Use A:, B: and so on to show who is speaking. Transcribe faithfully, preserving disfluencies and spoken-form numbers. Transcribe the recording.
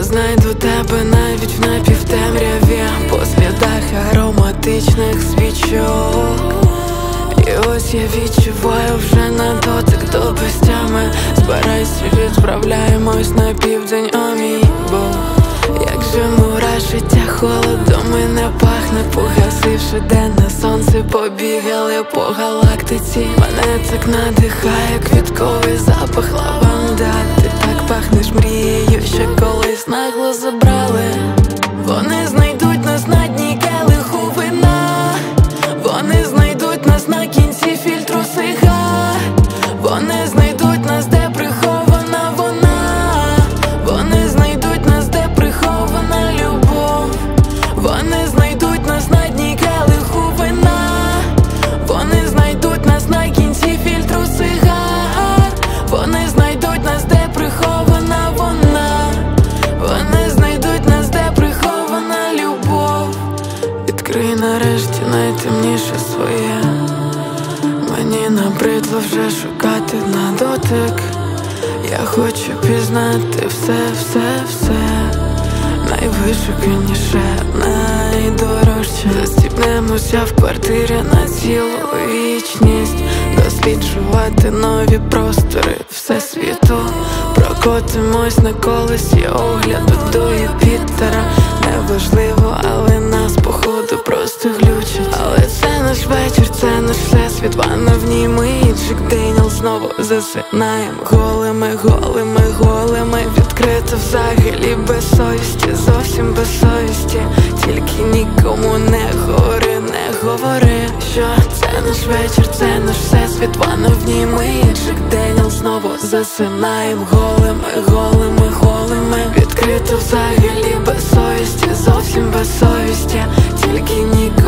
A: знайду тебе навіть в напівтемряві, по слідах ароматичних свічок. І ось я відчуваю вже на дотик до безтями. Збирайся, відправляємось на південь, о мій Бог. Як же мурашить, холодом і не пахне, погасивши денне сонце, побігали по галактиці. Мене так надихає квітковий запах лаванда. Ти так пахнеш мрією, що колись нагло забрали. Вони знайдуть нас на дні келиху вина, вони знайдуть нас на кінці фільтру сигар, вони знайдуть нас, де прихована вона, вони знайдуть нас, де прихована любов, вони знайдуть нас на дні келиху вина, вони знайдуть нас на кінці фільтру сигар, вони знайдуть нас, де прихована вона, вони знайдуть нас, де прихована любов. Відкрий нарешті найтемніше своє. Мені набридло вже шукати на дотик. Я хочу пізнати все, все, все найвишуканіше, найдорожче. Застібнемося в квартирі на цілу вічність, досліджувати нові простори всесвіту. Прокотимось на колесі огляду до Юпітера. Неважливо, але нас походу просто глючить. Але це наш вечір, це наш всесвіт, ванна в ній ми і Джек Дейніел знову засинаєм голими, голими, голими. Відкрито взагалі без совісті, зовсім без совісті. Тільки нікому не говори, не говори, що це наш вечір, це наш всесвіт, ванна в ній ми і Джек Дейніел знову засинаєм голими, голими, голими. Відкрито взагалі без совісті, зовсім без совісті. Тільки нікому